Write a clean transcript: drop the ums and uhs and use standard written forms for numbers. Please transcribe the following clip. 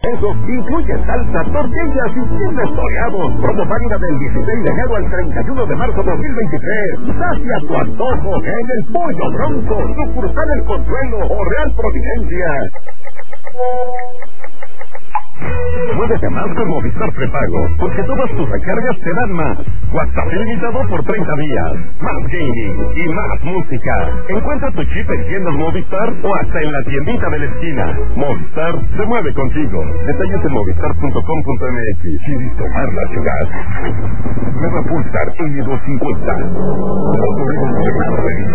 Eso incluye salsa, tortillas y chiles toreados. Promo válida del 16 de enero al 31 de marzo 2023. Sacia tu antojo en el Pollo Bronco, sucursal El Consuelo o Real Providencia. Muévete más con Movistar Prepago, porque todas tus recargas te dan más. WhatsApp ilimitado por 30 días, más gaming y más música. Encuentra tu chip en tiendas Movistar o hasta en la tiendita de la esquina. Movistar se mueve contigo. Detalles en movistar.com.mx. ¿Quieres tomar la ciudad? Nueva Pulsar N250.